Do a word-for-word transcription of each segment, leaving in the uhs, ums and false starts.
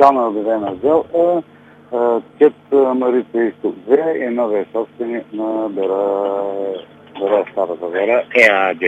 официално е обявена сделка. КЕТ Марица Изток две и новия собственик на Бера, Бера Стара Загора ЕАД.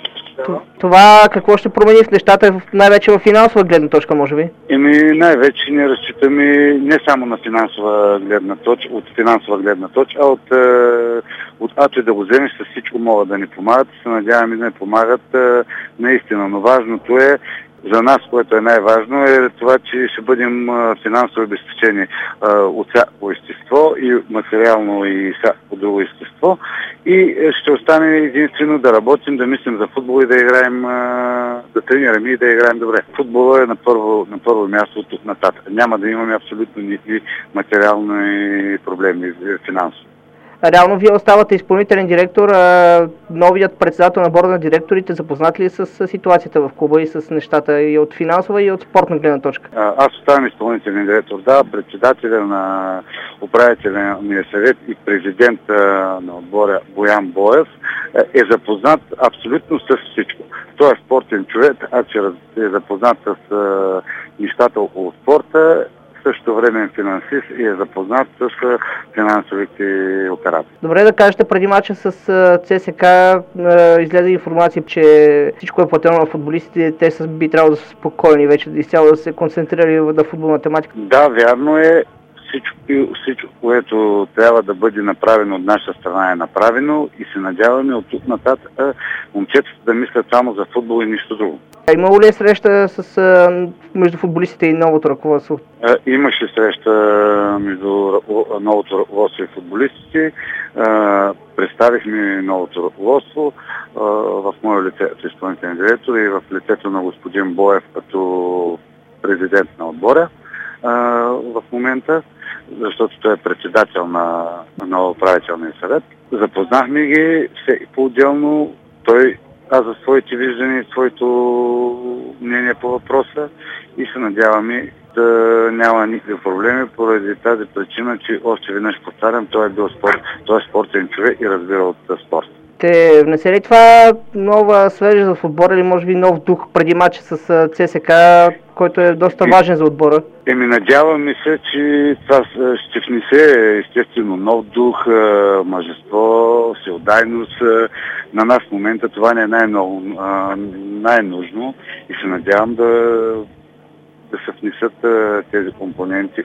Това какво ще промени в нещата, най-вече в финансова гледна точка, може би? Еми, най-вече ние разчитаме не само на финансова гледна точка, от финансова гледна точка, а от, от ато и да го вземеш, с всичко могат да ни помагат. Се надяваме да ни помагат наистина, но важното е за нас, което е най-важно, е това, че ще бъдем финансово обезпечени от всяко естество и материално и всяко друго естество. И ще остане единствено да работим, да мислим за футбол и да играем, да тренираме и да играем добре. Футболът е на първо, на първо място от тук нататък. Няма да имаме абсолютно никакви материални проблеми финансово. Реално вие оставате изпълнителен директор, а новият председател на борда на директорите запознат ли с ситуацията в клуба и с нещата и от финансова и от спортна гледна точка? Аз оставам изпълнителен директор, да, председателя на управителния съвет и президент на отбора Боян Боев е запознат абсолютно с всичко. Той е спортен човек, а че е запознат с нещата около спорта, в същото време е финансист и е запознат с финансовите операции. Добре, да кажете, преди мача с ЦСКА излезе информация, че всичко е платено на футболистите, те са би трябвало да са спокойни вече, изцяло да се концентрирали на футболна тематика. Да, вярно е. Всичко, всичко, което трябва да бъде направено от наша страна е направено и се надяваме от тук нататък момчетата да мислят само за футбол и нищо друго. А имало ли е среща с, между футболистите и новото ръководство? Имаше среща между новото ръководство и футболистите. Представихме новото ръководство в мое лице като изпълнителен директор и в лицето на господин Боев като президент на отбора в момента, защото той е председател на, на управителния съвет. Запознахме ги всеки по-отделно, той аз за своите виждания, своето мнение по въпроса и се надяваме да няма никакви проблеми поради тази причина, че още веднъж повтарям, той е бил спорт, той е спортен човек и разбира от спорт. Ще внесе ли това нова свежест в отбора или може би нов дух преди матча с ЦСКА, който е доста важен за отбора? Еми, надяваме се, че това ще внесе естествено нов дух, мъжество, всеотдайност. На нас в момента това не е най-много, най-нужно и се надявам да, да се внесат тези компоненти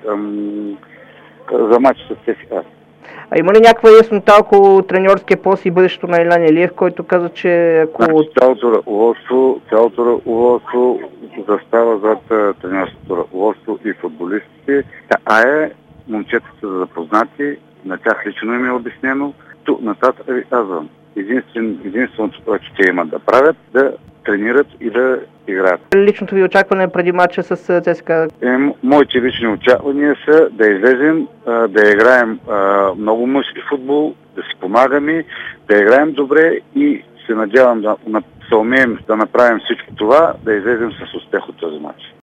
за матча с ЦСКА. А има ли някаква яснота около треньорския пост и бъдещето на Илян Илиев, който каза, че ако... Значи, цялото ръководство, цялото ръководство застава зад треньорското ръководство и футболистите. А е, момчетата са запознати, на тях лично им е обяснено. Тук нататък ви казвам, единствен, единственото, което те имат да правят, да тренират и да играят. Личното ви очакване преди матча с ЦСКА? Е, моите лични очаквания са да излезем, да играем много мъжки футбол, да си помагаме, да играем добре и се надявам да, да умеем да направим всичко това, да излезем с успех от този матч.